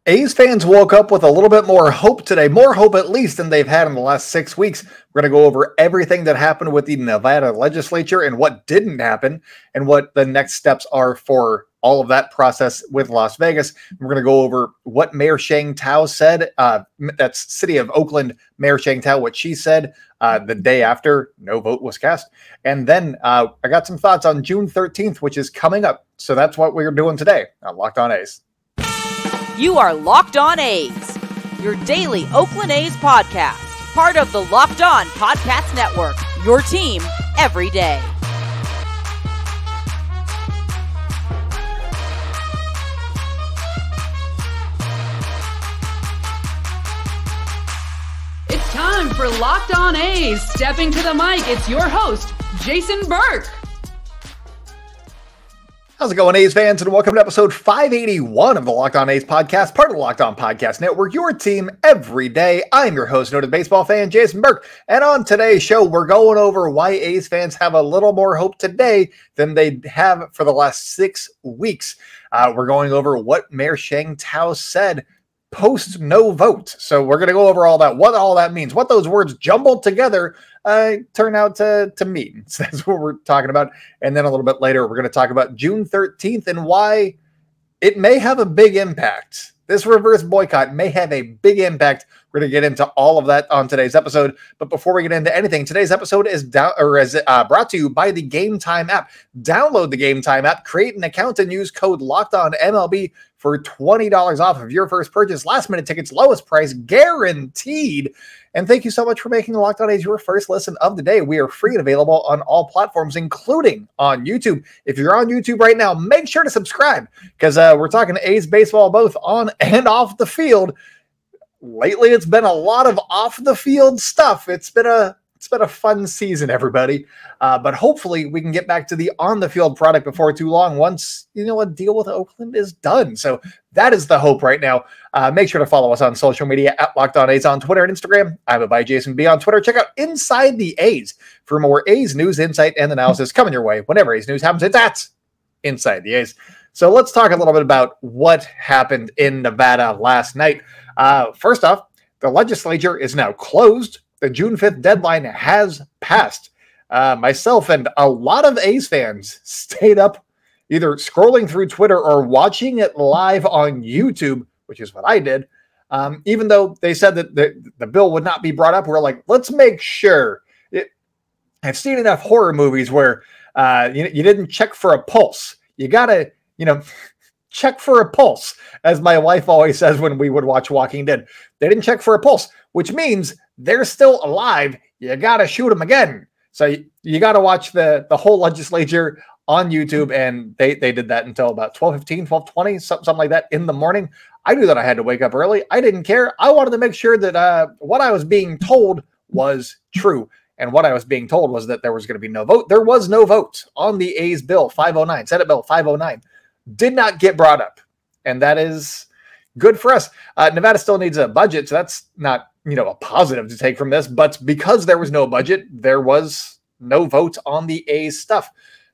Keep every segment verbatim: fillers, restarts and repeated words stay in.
A's fans woke up with a little bit more hope today, more hope at least than they've had in the last six weeks. We're going to go over everything that happened with the Nevada legislature and what didn't happen and what the next steps are for all of that process with Las Vegas. We're going to go over what Mayor Sheng Tao said. Uh, that's City of Oakland Mayor Sheng Tao, what she said uh, the day after no vote was cast. And then uh, I got some thoughts on June thirteenth, which is coming up. So that's what we're doing today on Locked On A's. You are Locked On A's, your daily Oakland A's podcast, part of the Locked On Podcast Network, your team every day. It's time for Locked On A's. Stepping to the mic, it's your host, Jason Burke. How's it going, A's fans, and welcome to episode five eighty-one of the Locked On A's podcast, part of the Locked On Podcast Network, your team every day. I'm your host, noted baseball fan, Jason Burke, and on today's show, we're going over why A's fans have a little more hope today than they have for the last six weeks. Uh, we're going over what Mayor Sheng Tao said post no vote. So we're going to go over all that, what all that means, what those words jumbled together uh, turn out to, to mean. So that's what we're talking about. And then a little bit later, we're going to talk about June thirteenth and why it may have a big impact. This reverse boycott may have a big impact. We're going to get into all of that on today's episode. But before we get into anything, today's episode is down or is uh, brought to you by the Game Time app. Download the Game Time app, create an account, and use code LOCKEDONMLB for twenty dollars off of your first purchase. Last minute tickets, lowest price guaranteed. And thank you so much for making Locked On A's your first listen of the day. We are free and available on all platforms, including on YouTube. If you're on YouTube right now, make sure to subscribe because uh, we're talking A's baseball both on and off the field. Lately, it's been a lot of off the field stuff. It's been a it's been a fun season, everybody. Uh, but hopefully, we can get back to the on the field product before too long. Once you know a deal with Oakland is done, so that is the hope right now. Uh, make sure to follow us on social media at Locked On A's on Twitter and Instagram. I'm a by Jason B on Twitter. Check out Inside the A's for more A's news, insight, and analysis coming your way whenever A's news happens. It's at Inside the A's. So let's talk a little bit about what happened in Nevada last night. Uh, first off, the legislature is now closed. The June fifth deadline has passed. Uh, myself and a lot of A's fans stayed up either scrolling through Twitter or watching it live on YouTube, which is what I did. Um, even though they said that the, the bill would not be brought up, we're like, let's make sure. It, I've seen enough horror movies where uh, you, you didn't check for a pulse. You got to, you know, check for a pulse, as my wife always says when we would watch Walking Dead. They didn't check for a pulse, which means they're still alive. You got to shoot them again. So you, you got to watch the, the whole legislature on YouTube, and they, they did that until about twelve fifteen, twelve twenty, something, something like that in the morning. I knew that I had to wake up early. I didn't care. I wanted to make sure that uh, what I was being told was true. And what I was being told was that there was going to be no vote. There was no vote on the A's bill, five oh nine, Senate bill five oh nine. Did not get brought up. And that is good for us. Uh, Nevada still needs a budget, so that's not, you know, a positive to take from this. But because there was no budget, there was no vote on the A's stuff.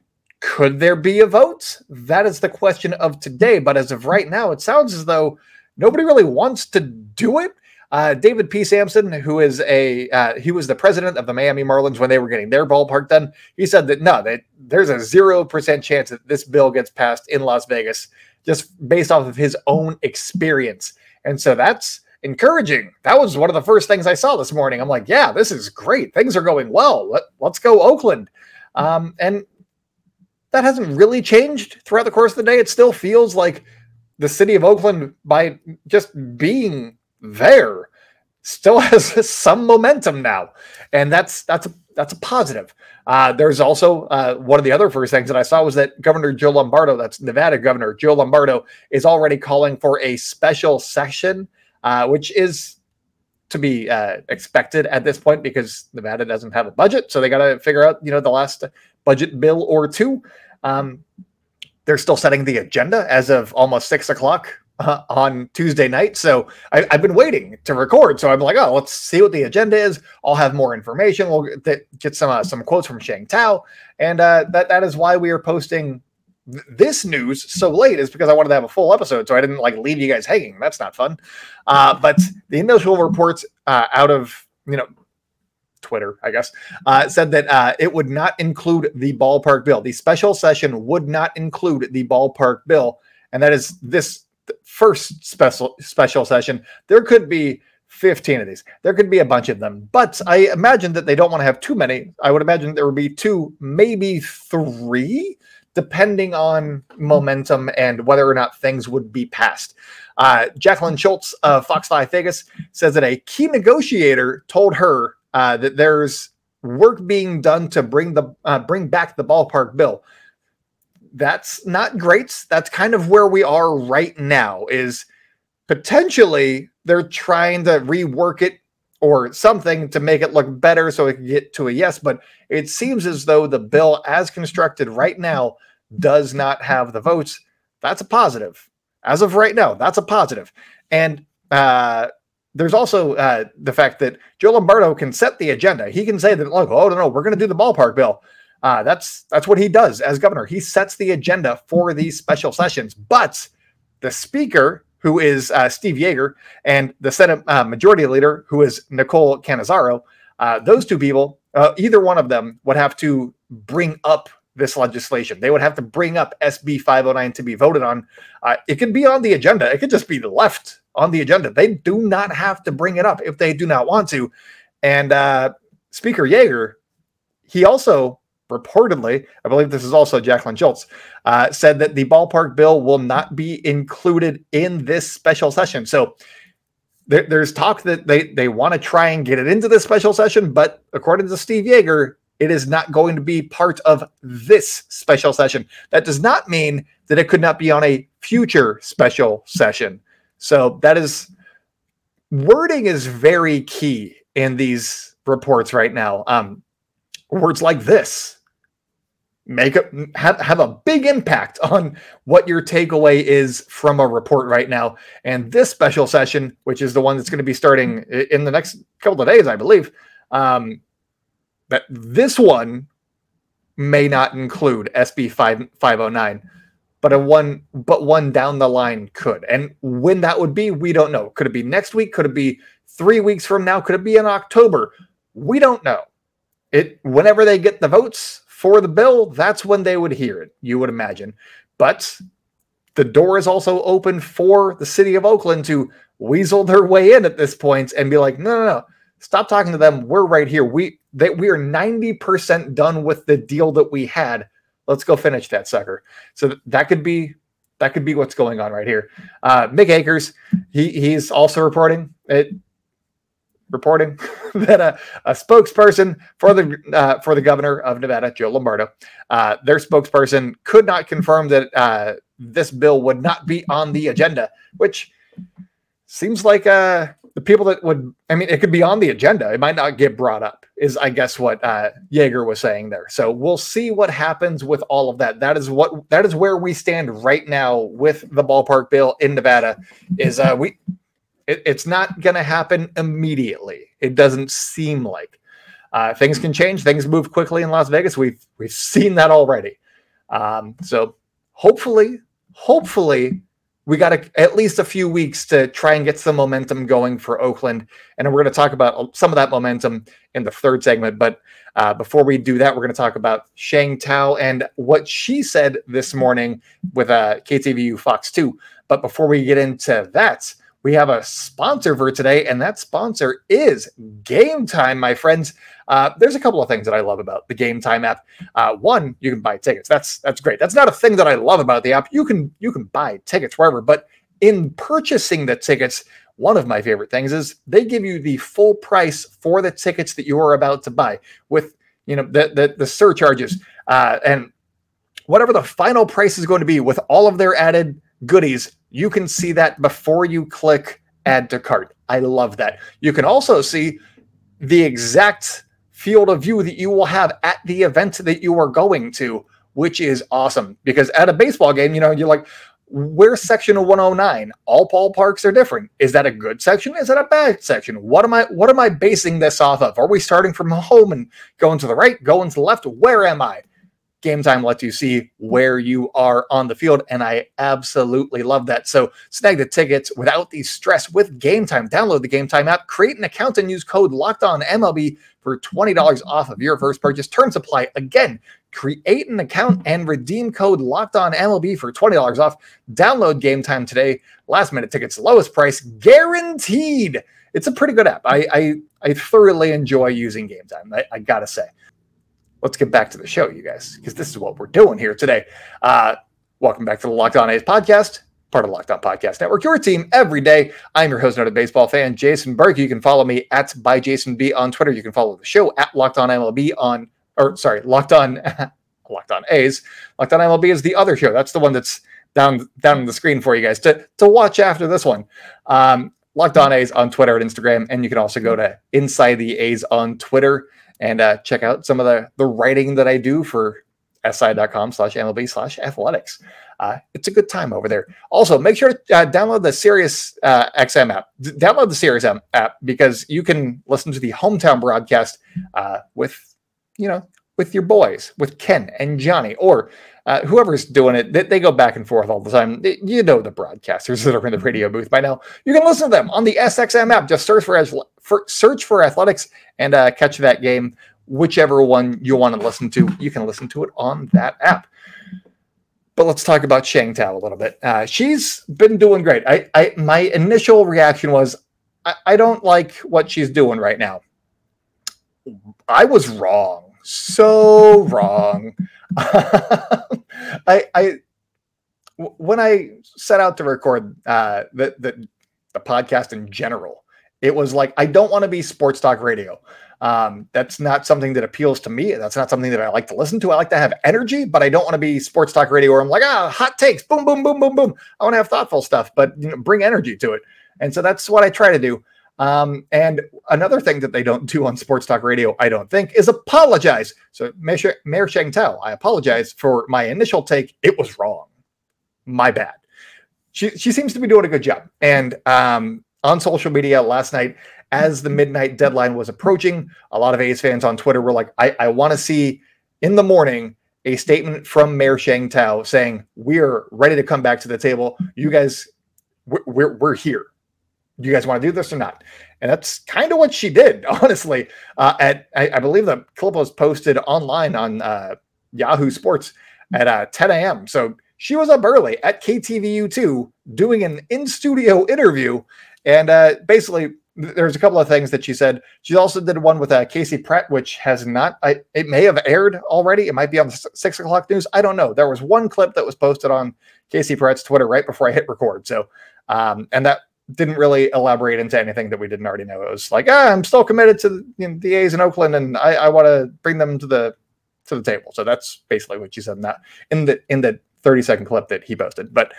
Could there be a vote? That is the question of today. But as of right now, it sounds as though nobody really wants to do it. Uh, David P. Sampson, who is a, uh, he was the president of the Miami Marlins when they were getting their ballpark done. He said that no, that there's a zero percent chance that this bill gets passed in Las Vegas, just based off of his own experience. And so that's encouraging. That was one of the first things I saw this morning. I'm like, yeah, this is great. Things are going well. Let, let's go Oakland. Um, and that hasn't really changed throughout the course of the day. It still feels like the city of Oakland, by just being there, still has some momentum now. And that's that's a, that's a positive. Uh, there's also uh, one of the other first things that I saw was that Governor Joe Lombardo, that's Nevada Governor Joe Lombardo, is already calling for a special session, uh, which is to be uh, expected at this point because Nevada doesn't have a budget. So they got to figure out, you know, the last budget bill or two. Um, they're still setting the agenda as of almost six o'clock uh, on Tuesday night. So I, I've been waiting to record. So I'm like, oh, let's see what the agenda is. I'll have more information. We'll get, get some uh, some quotes from Sheng Tao. And uh, that that is why we are posting th- this news so late is because I wanted to have a full episode, so I didn't like leave you guys hanging. That's not fun. Uh, but the initial reports uh, out of, you know, Twitter, I guess, uh, said that uh, it would not include the ballpark bill. The special session would not include the ballpark bill. And that is this first special special session. There could be fifteen of these. There could be a bunch of them, but I imagine that they don't want to have too many. I would imagine there would be two, maybe three, depending on momentum and whether or not things would be passed. Uh, Jacqueline Schultz of Fox five Vegas says that a key negotiator told her uh, that there's work being done to bring the uh, bring back the ballpark bill. That's not great. That's kind of where we are right now, is potentially they're trying to rework it or something to make it look better so it can get to a yes. But it seems as though the bill as constructed right now does not have the votes. That's a positive. As of right now, that's a positive. And uh, there's also uh, the fact that Joe Lombardo can set the agenda. He can say that, look, oh, no, no, we're going to do the ballpark bill. Uh, that's that's what he does as governor. He sets the agenda for these special sessions. But the speaker, who is uh, Steve Yeager, and the Senate uh, Majority Leader, who is Nicole Cannizzaro, uh, those two people, uh, either one of them would have to bring up this legislation. They would have to bring up S B five oh nine to be voted on. Uh, it could be on the agenda. It could just be left on the agenda. They do not have to bring it up if they do not want to. And uh, Speaker Yeager, he also reportedly, I believe this is also Jacqueline Schultz, uh, said that the ballpark bill will not be included in this special session. So there, there's talk that they, they want to try and get it into this special session, but according to Steve Yeager, it is not going to be part of this special session. That does not mean that it could not be on a future special session. So that is, wording is very key in these reports right now. Um, words like this make a, have, have a big impact on what your takeaway is from a report right now. And this special session, which is the one that's going to be starting in the next couple of days, I believe, um, that this one may not include S B five oh nine, but a one, but one down the line could. And when that would be, we don't know. Could it be next week? Could it be three weeks from now? Could it be in October? We don't know. It, whenever they get the votes for the bill, that's when they would hear it, you would imagine. But the door is also open for the city of Oakland to weasel their way in at this point and be like, no, no, no, stop talking to them. We're right here. We they, we are ninety percent done with the deal that we had. Let's go finish that sucker. So that could be that could be what's going on right here. Uh, Mick Akers, he he's also reporting it. reporting that a, a spokesperson for the uh, for the governor of Nevada, Joe Lombardo, uh, their spokesperson could not confirm that uh, this bill would not be on the agenda, which seems like uh, the people that would, I mean, it could be on the agenda. It might not get brought up, is I guess what uh, Yeager was saying there. So we'll see what happens with all of that. That is what that is where we stand right now with the ballpark bill in Nevada. Is uh, we. It, it's not going to happen immediately. It doesn't seem like uh, things can change. Things move quickly in Las Vegas. We've we've seen that already. Um, so hopefully, hopefully, we got a, at least a few weeks to try and get some momentum going for Oakland. And we're going to talk about some of that momentum in the third segment. But uh, before we do that, we're going to talk about Shang Tao and what she said this morning with uh, K T V U Fox two. But before we get into that, we have a sponsor for today, and that sponsor is Game Time, my friends. Uh, there's a couple of things that I love about the Game Time app. Uh, one, you can buy tickets. That's that's great. That's not a thing that I love about the app. You can you can buy tickets wherever, but in purchasing the tickets, one of my favorite things is they give you the full price for the tickets that you are about to buy, with you know the the, the surcharges uh, and whatever the final price is going to be with all of their added goodies. You can see that before you click add to cart. I love that. You can also see the exact field of view that you will have at the event that you are going to, which is awesome. Because at a baseball game, you know, you're like, where's section one oh nine? All ballparks are different. Is that a good section? Is that a bad section? What am I, what am I basing this off of? Are we starting from home and going to the right, going to the left? Where am I? Game Time lets you see where you are on the field, and I absolutely love that. So snag the tickets without the stress with Game Time. Download the Game Time app, create an account, and use code LOCKEDONMLB for twenty dollars off of your first purchase. Terms apply. Again, create an account and redeem code LOCKEDONMLB for twenty dollars off. Download Game Time today. Last minute tickets, lowest price, guaranteed. It's a pretty good app. I I, I thoroughly enjoy using Game Time, I, I gotta say. Let's get back to the show, you guys, because this is what we're doing here today. Uh, welcome back to the Locked On A's podcast, part of the Locked On Podcast Network, your team every day. I'm your host, noted baseball fan, Jason Burke. You can follow me at ByJasonB on Twitter. You can follow the show at Locked On M L B on, or sorry, Locked On, Locked On A's. Locked On M L B is the other show. That's the one that's down down on the screen for you guys to, to watch after this one. Um, Locked On A's on Twitter and Instagram, and you can also go to Inside the A's on Twitter and uh, check out some of the, the writing that I do for si.com slash MLB slash athletics. Uh, it's a good time over there. Also, make sure to uh, download the Sirius uh, X M app. D- download the Sirius M app because you can listen to the hometown broadcast uh, with, you know, with your boys, with Ken and Johnny, or uh, whoever's doing it. They, they go back and forth all the time. You know the broadcasters that are in the radio booth by now. You can listen to them on the S X M app. Just search for, for search for athletics and uh, catch that game. Whichever one you want to listen to, you can listen to it on that app. But let's talk about Sheng Tao a little bit. Uh, she's been doing great. I, I my initial reaction was, I, I don't like what she's doing right now. I was wrong. So wrong. I, I, when I set out to record uh, the, the the podcast in general, it was like, I don't want to be sports talk radio. Um, that's not something that appeals to me. That's not something that I like to listen to. I like to have energy, but I don't want to be sports talk radio where I'm like, ah, hot takes, boom, boom, boom, boom, boom. I want to have thoughtful stuff, but you know, bring energy to it. And so that's what I try to do. Um, and another thing that they don't do on sports talk radio, I don't think, is apologize. So Mayor Sheng Tao, I apologize for my initial take. It was wrong. My bad. She she seems to be doing a good job. And um, on social media last night, as the midnight deadline was approaching, a lot of A's fans on Twitter were like, I, I want to see in the morning a statement from Mayor Sheng Tao saying, we're ready to come back to the table. You guys, we're, we're, we're here. You guys want to do this or not? And that's kind of what she did, honestly. Uh, at I, I believe the clip was posted online on uh, Yahoo Sports at uh, ten a.m. So she was up early at K T V U two doing an in-studio interview. And uh, basically, there's a couple of things that she said. She also did one with uh, Casey Pratt, which has not, I, it may have aired already. It might be on the six o'clock news. I don't know. There was one clip that was posted on Casey Pratt's Twitter right before I hit record. So, um, and that didn't really elaborate into anything that we didn't already know. It was like, ah, I'm still committed to the, you know, the A's in Oakland, and I, I want to bring them to the to the table. So that's basically what she said in that in the in the thirty second clip that he posted. But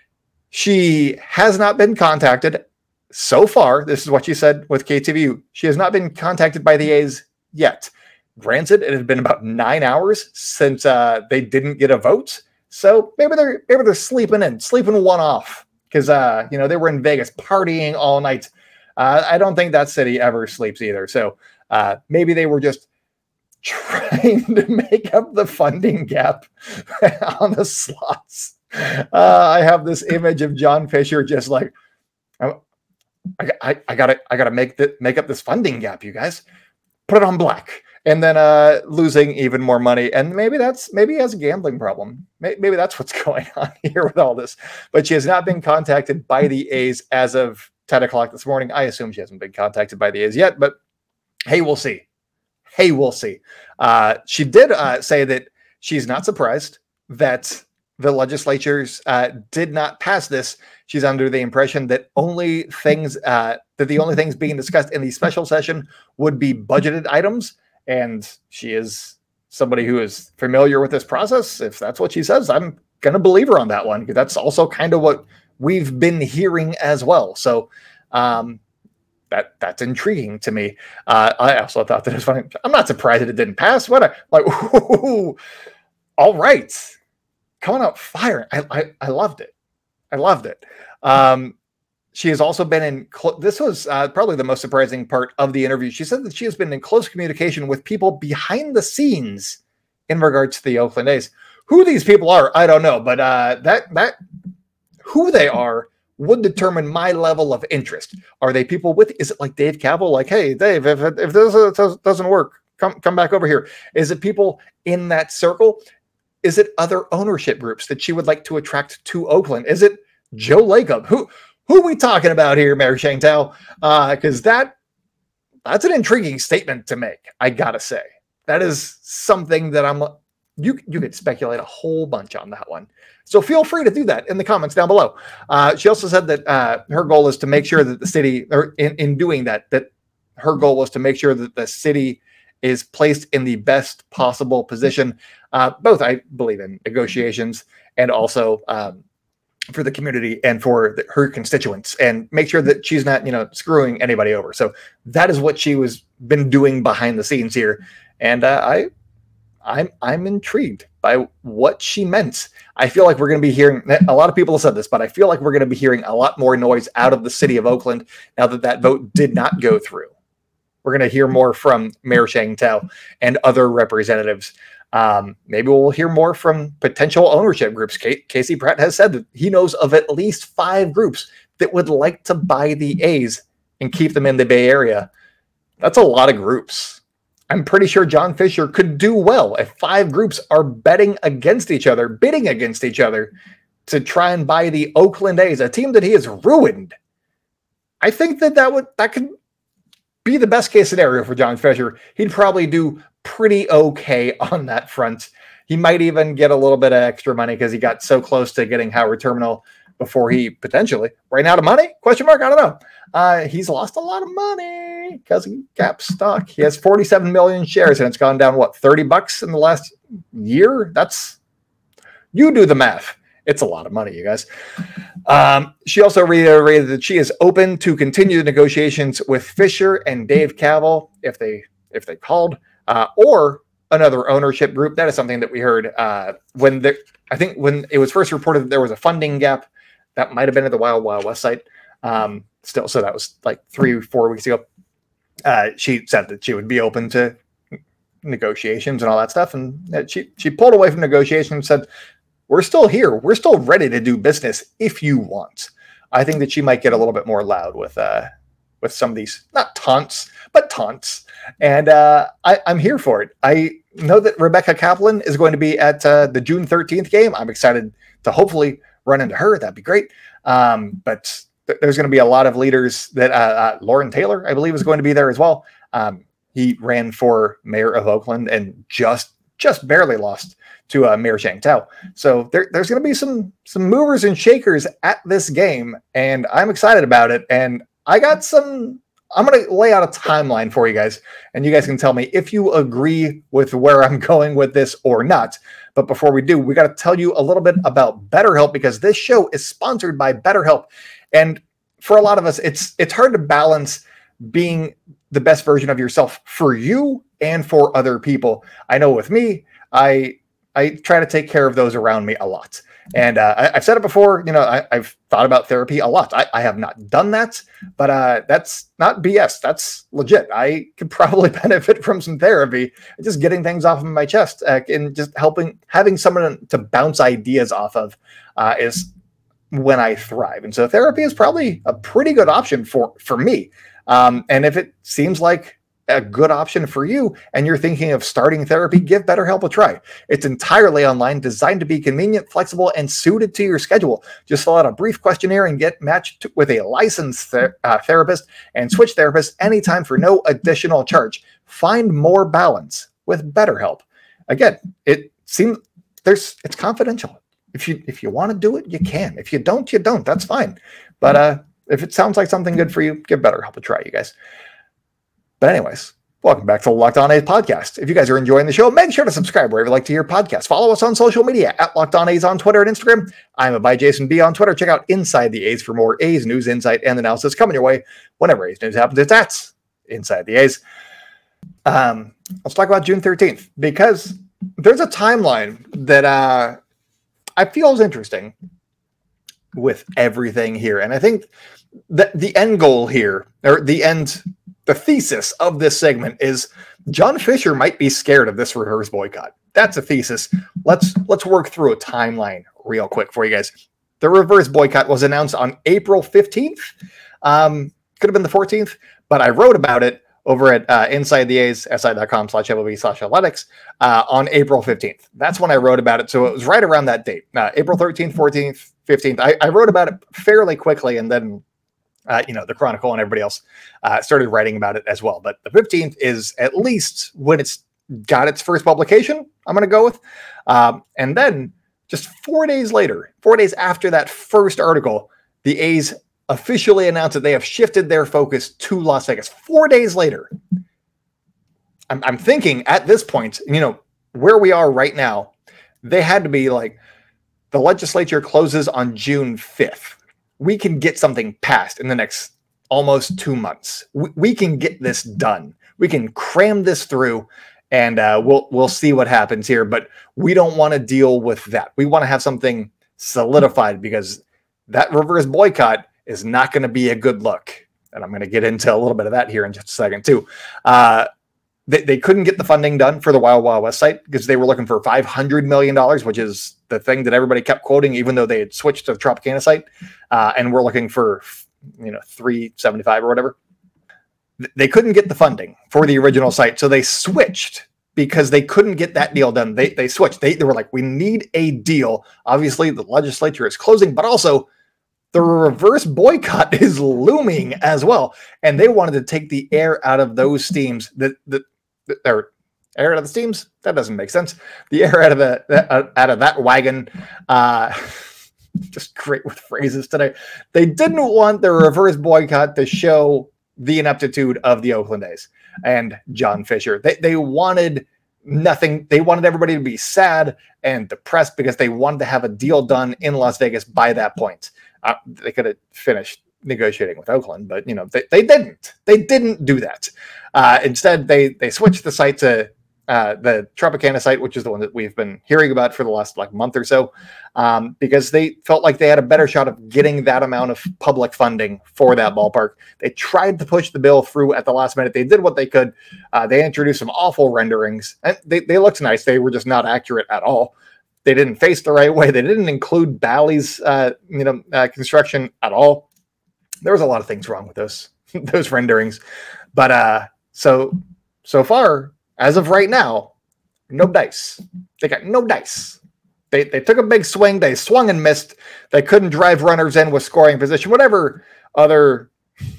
she has not been contacted so far. This is what she said with K T V U. She has not been contacted by the A's yet. Granted, it has been about nine hours since uh, they didn't get a vote. So maybe they're maybe they're sleeping in, sleeping one off. Because, uh, you know, they were in Vegas partying all night. Uh, I don't think that city ever sleeps either. So uh, maybe they were just trying to make up the funding gap on the slots. Uh, I have this image of John Fisher just like, I, I, I gotta, I gotta make that, make up this funding gap. You guys, put it on black, and then uh, losing even more money. And maybe that's maybe he has a gambling problem. Maybe that's what's going on here with all this. But she has not been contacted by the A's as of ten o'clock this morning. I assume she hasn't been contacted by the A's yet, but hey, we'll see. Hey, we'll see. Uh, she did uh, say that she's not surprised that the legislatures uh, did not pass this. She's under the impression that only things uh, that the only things being discussed in the special session would be budgeted items. And she is somebody who is familiar with this process. If that's what she says, I'm going to believe her on that one, because that's also kind of what we've been hearing as well. So um, that that's intriguing to me. Uh, I also thought that it was funny. I'm not surprised that it didn't pass. What a, like, ooh, all right. Coming out firing. I, I, I loved it. I loved it. Um, She has also been in, cl- this was uh, probably the most surprising part of the interview. She said that she has been in close communication with people behind the scenes in regards to the Oakland A's. Who these people are, I don't know, but uh, that that who they are would determine my level of interest. Are they people with, is it like Dave Kaval? Like, hey, Dave, if, if this doesn't work, come, come back over here. Is it people in that circle? Is it other ownership groups that she would like to attract to Oakland? Is it Joe Lacob? Who, who are we talking about here, Mary Shantel? Uh, cause that, that's an intriguing statement to make. I gotta say, that is something that I'm, you, you could speculate a whole bunch on that one. So feel free to do that in the comments down below. Uh, she also said that uh, her goal is to make sure that the city, or in, in doing that, that her goal was to make sure that the city is placed in the best possible position, uh, both, I believe, in negotiations and also um, for the community and for the, her constituents, and make sure that she's not, you know, screwing anybody over. So that is what she was been doing behind the scenes here. And uh, I, I'm, I'm intrigued by what she meant. I feel like we're going to be hearing, a lot of people have said this, but I feel like we're going to be hearing a lot more noise out of the city of Oakland now that that vote did not go through. We're going to hear more from Mayor Shantel and other representatives. Um, maybe we'll hear more from potential ownership groups. K- Casey Pratt has said that he knows of at least five groups that would like to buy the A's and keep them in the Bay Area. That's a lot of groups. I'm pretty sure John Fisher could do well if five groups are betting against each other, bidding against each other to try and buy the Oakland A's, a team that he has ruined. I think that that would, that could be the best case scenario for John Fisher. He'd probably do pretty okay on that front. He might even get a little bit of extra money because he got so close to getting Howard Terminal before he potentially ran out of money? Question mark? I don't know. Uh, he's lost a lot of money because he got stuck. He has forty-seven million shares and it's gone down, what, thirty bucks in the last year? That's, you do the math. It's a lot of money, you guys. Um, she also reiterated that she is open to continue the negotiations with Fisher and Dave Kaval if they if they called, uh, or another ownership group. That is something that we heard uh, when there. I think when it was first reported that there was a funding gap. That might have been at the Wild Wild West site. Um, still, so that was like three, four weeks ago. Uh, she said that she would be open to negotiations and all that stuff, and she she pulled away from negotiations and said, we're still here. We're still ready to do business if you want. I think that she might get a little bit more loud with uh, with some of these, not taunts, but taunts. And uh, I, I'm here for it. I know that Rebecca Kaplan is going to be at uh, the June thirteenth game. I'm excited to hopefully run into her. That'd be great. Um, but th- there's going to be a lot of leaders that uh, uh, Lauren Taylor, I believe, is going to be there as well. Um, he ran for mayor of Oakland and just just barely lost to uh, Mayor Shantel. So there, there's going to be some some movers and shakers at this game, and I'm excited about it. And I got some, I'm going to lay out a timeline for you guys, and you guys can tell me if you agree with where I'm going with this or not. But before we do, we got to tell you a little bit about BetterHelp, because this show is sponsored by BetterHelp. And for a lot of us, it's it's hard to balance being the best version of yourself for you and for other people. I know with me, I I try to take care of those around me a lot. And uh, I, I've said it before, you know, I, I've thought about therapy a lot. I, I have not done that, but uh, that's not B S. That's legit. I could probably benefit from some therapy, just getting things off of my chest uh, and just helping, having someone to bounce ideas off of uh, is when I thrive. And so therapy is probably a pretty good option for, for me. Um, and if it seems like a good option for you and you're thinking of starting therapy, give BetterHelp a try. It's entirely online, designed to be convenient, flexible, and suited to your schedule. Just fill out a brief questionnaire and get matched with a licensed ther- uh, therapist and switch therapists anytime for no additional charge. Find more balance with BetterHelp. Again, it seems there's it's confidential. If you if you want to do it, you can. If you don't, you don't. That's fine. But uh, if it sounds like something good for you, give BetterHelp a try, you guys. But anyways, welcome back to the Locked On A's podcast. If you guys are enjoying the show, make sure to subscribe wherever you like to hear podcasts. Follow us on social media at Locked On A's on Twitter and Instagram. I'm a by Jason B on Twitter. Check out Inside the A's for more A's news, insight, and analysis coming your way whenever A's news happens. It's at Inside the A's. Um, let's talk about June thirteenth, because there's a timeline that uh, I feel is interesting with everything here. And I think that the end goal here, or the end the thesis of this segment is John Fisher might be scared of this reverse boycott. That's a thesis. Let's let's work through a timeline real quick for you guys. The reverse boycott was announced on April fifteenth. Um, could have been the fourteenth, but I wrote about it over at uh, Inside the A's, si.com slash MLB slash athletics uh, on April fifteenth. That's when I wrote about it. So it was right around that date, uh, April thirteenth, fourteenth, fifteenth. I, I wrote about it fairly quickly, and then uh, you know, the Chronicle and everybody else uh, started writing about it as well. But the fifteenth is at least when it's got its first publication, I'm going to go with. Um, and then just four days later, four days after that first article, the A's officially announced that they have shifted their focus to Las Vegas. Four days later, I'm, I'm thinking at this point, you know, where we are right now, they had to be like, the legislature closes on June fifth. We can get something passed in the next almost two months. We, we can get this done. We can cram this through, and uh, we'll we'll see what happens here. But we don't want to deal with that. We want to have something solidified, because that reverse boycott is not going to be a good look. And I'm going to get into a little bit of that here in just a second too. Uh, they, they couldn't get the funding done for the Wild Wild West site because they were looking for five hundred million dollars, which is the thing that everybody kept quoting, even though they had switched to the Tropicana site. Uh, and we're looking for, you know, three seventy-five or whatever. They couldn't get the funding for the original site. So they switched because they couldn't get that deal done. They, they switched. They, they were like, we need a deal. Obviously the legislature is closing, but also the reverse boycott is looming as well. And they wanted to take the air out of those steams that, that, that are air out of the steams. That doesn't make sense. The air out of the, that, out of that wagon. Uh, just great with phrases today. They didn't want the reverse boycott to show the ineptitude of the Oakland A's and John Fisher. They, they wanted nothing. They wanted everybody to be sad and depressed because they wanted to have a deal done in Las Vegas by that point. Uh, they could have finished negotiating with Oakland, but you know, they, they didn't. They didn't do that. Uh, instead, they they switched the site to uh, the Tropicana site, which is the one that we've been hearing about for the last like month or so, um, because they felt like they had a better shot of getting that amount of public funding for that ballpark. They tried to push the bill through at the last minute. They did what they could. Uh, they introduced some awful renderings, and they, they looked nice. They were just not accurate at all. They didn't face the right way. They didn't include Bally's, uh, you know, uh, construction at all. There was a lot of things wrong with those those renderings, but uh, so so far as of right now, no dice. They got no dice. They they took a big swing. They swung and missed. They couldn't drive runners in with scoring position. Whatever other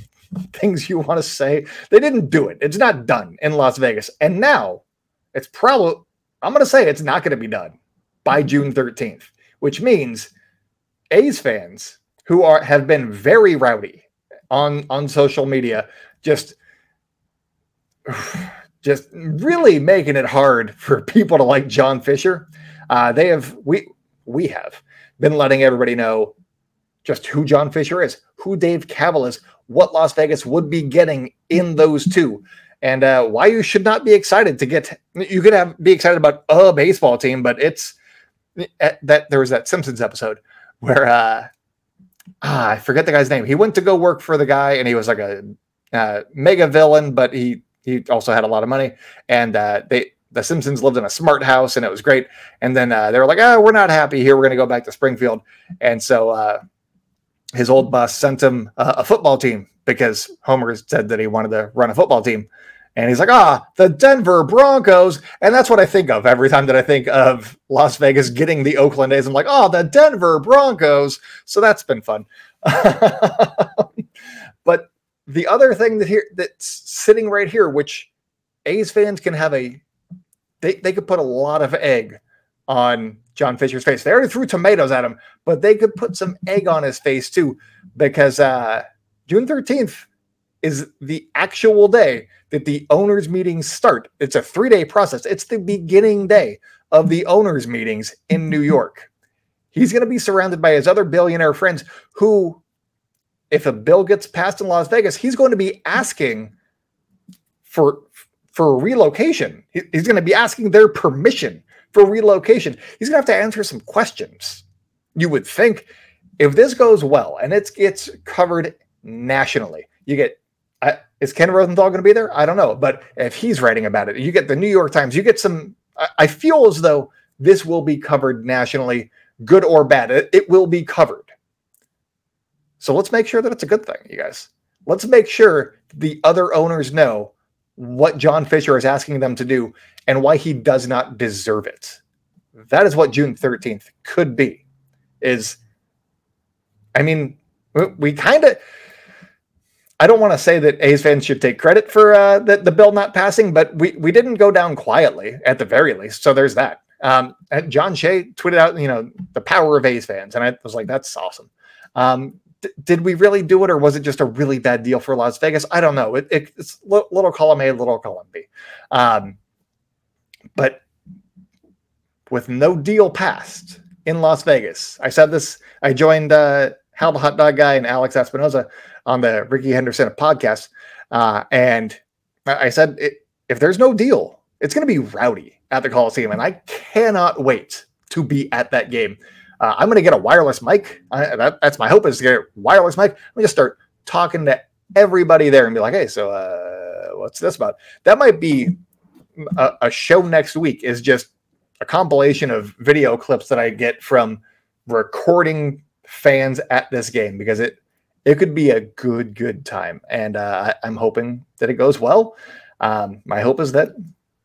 things you want to say, they didn't do it. It's not done in Las Vegas, and now it's probably I'm going to say it's not going to be done by June thirteenth, which means A's fans who are have been very rowdy on, on social media, just, just really making it hard for people to like John Fisher. Uh, they have, we, we have been letting everybody know just who John Fisher is, who Dave Kaval is, what Las Vegas would be getting in those two, and uh, why you should not be excited to get, you could have, be excited about a baseball team, but it's, that there was that Simpsons episode where uh, ah, I forget the guy's name. He went to go work for the guy, and he was like a uh, mega villain, but he he also had a lot of money. And uh, they the Simpsons lived in a smart house, and it was great. And then uh, they were like, "Oh, we're not happy here. We're going to go back to Springfield." And so uh, his old boss sent him uh, a football team because Homer said that he wanted to run a football team. And he's like, ah, the Denver Broncos. And that's what I think of every time that I think of Las Vegas getting the Oakland A's. I'm like, oh, the Denver Broncos. So that's been fun. But the other thing that here that's sitting right here, which A's fans can have a, they, they could put a lot of egg on John Fisher's face. They already threw tomatoes at him, but they could put some egg on his face too, because uh, June thirteenth is the actual day that the owners' meetings start. It's a three-day process. It's the beginning day of the owners' meetings in New York. He's going to be surrounded by his other billionaire friends who, if a bill gets passed in Las Vegas, he's going to be asking for, for a relocation. He's going to be asking their permission for relocation. He's going to have to answer some questions. You would think if this goes well and it gets covered nationally, you get, I, Is Ken Rosenthal going to be there? I don't know. But if he's writing about it, you get the New York Times, you get some, I, I feel as though this will be covered nationally, good or bad. It, it will be covered. So let's make sure that it's a good thing, you guys. Let's make sure the other owners know what John Fisher is asking them to do and why he does not deserve it. That is what June thirteenth could be. Is, I mean, we kind of, I don't want to say that A's fans should take credit for uh, the, the bill not passing, but we, we didn't go down quietly at the very least. So there's that. Um, and John Shea tweeted out, you know, the power of A's fans. And I was like, that's awesome. Um, d- did we really do it, or was it just a really bad deal for Las Vegas? I don't know. It, it, it's little column A, little column B. Um, but with no deal passed in Las Vegas, I said this, I joined uh, Hal the Hot Dog Guy and Alex Espinoza on the Ricky Henderson podcast. Uh, and I said, it, if there's no deal, it's going to be rowdy at the Coliseum. And I cannot wait to be at that game. Uh, I'm going to get a wireless mic. I, that, that's my hope, is to get a wireless mic. I'm going to start talking to everybody there and be like, hey, so uh, what's this about? That might be a, a show next week, is just a compilation of video clips that I get from recording fans at this game, because it, it could be a good, good time. And uh, I, I'm hoping that it goes well. Um, my hope is that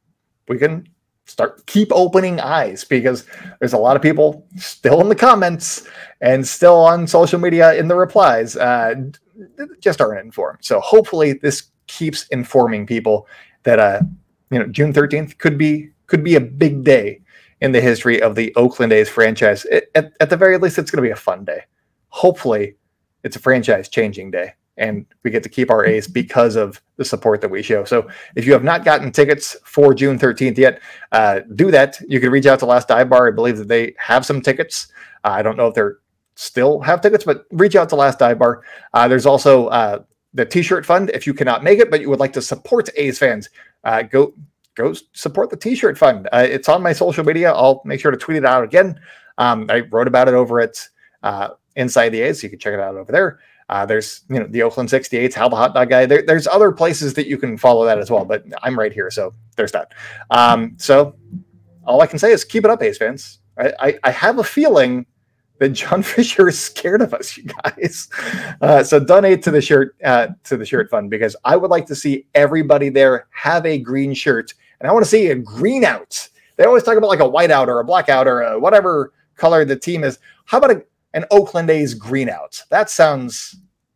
we can start, keep opening eyes, because there's a lot of people still in the comments and still on social media in the replies, uh, just aren't informed. So hopefully this keeps informing people that, uh, you know, June thirteenth could be, could be a big day in the history of the Oakland A's franchise. It, at, at the very least, it's going to be a fun day. Hopefully it's a franchise changing day, and we get to keep our A's because of the support that we show. So if you have not gotten tickets for June thirteenth yet, uh, do that. You can reach out to Last Dive Bar. I believe that they have some tickets. Uh, I don't know if they're still have tickets, but reach out to Last Dive Bar. Uh, there's also uh, the T-shirt fund. If you cannot make it, but you would like to support A's fans, uh, go go support the T-shirt fund. Uh, it's on my social media. I'll make sure to tweet it out again. Um, I wrote about it over at uh, Inside the A's, so you can check it out over there. Uh, there's, you know, the Oakland sixty-eights, Hal the Hot Dog Guy. There, there's other places that you can follow that as well, but I'm right here, so there's that. Um, so all I can say is keep it up, A's fans. I, I, I have a feeling that John Fisher is scared of us, you guys. Uh, so donate to the shirt uh, to the shirt fund, because I would like to see everybody there have a green shirt, and I want to see a green out. They always talk about like a white out or a black out or a whatever color the team is. How about a, an Oakland A's green out? That sounds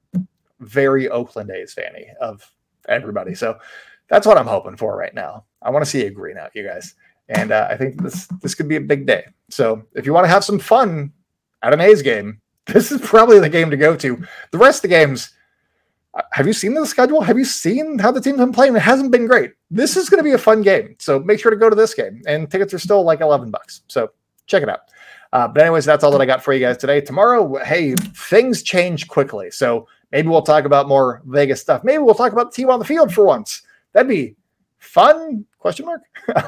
very Oakland A's fanny of everybody. So that's what I'm hoping for right now. I want to see a green out, you guys. And uh, I think this this could be a big day. So if you want to have some fun at an A's game, this is probably the game to go to. The rest of the games, have you seen the schedule? Have you seen how the team's been playing? It hasn't been great. This is going to be a fun game. So make sure to go to this game. And tickets are still like eleven bucks. So check it out. Uh, but anyways, that's all that I got for you guys today. Tomorrow, hey, things change quickly. So maybe we'll talk about more Vegas stuff. Maybe we'll talk about the team on the field for once. That'd be fun, question mark.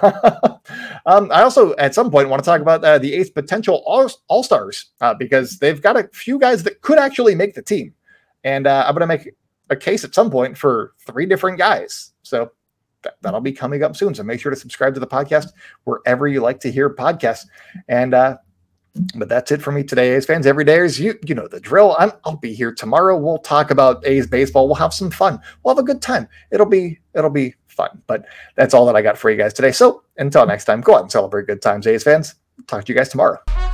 um, I also, at some point, want to talk about uh, the A's potential all- all-stars uh, because they've got a few guys that could actually make the team. And uh, I'm going to make a case at some point for three different guys. So th- that'll be coming up soon. So make sure to subscribe to the podcast wherever you like to hear podcasts. And, uh, But that's it for me today, A's fans. Every day is you, you know the drill. I'm, I'll be here tomorrow. We'll talk about A's baseball. We'll have some fun. We'll have a good time. It'll be it'll be fun. But that's all that I got for you guys today. So until next time, go out and celebrate good times, A's fans. Talk to you guys tomorrow.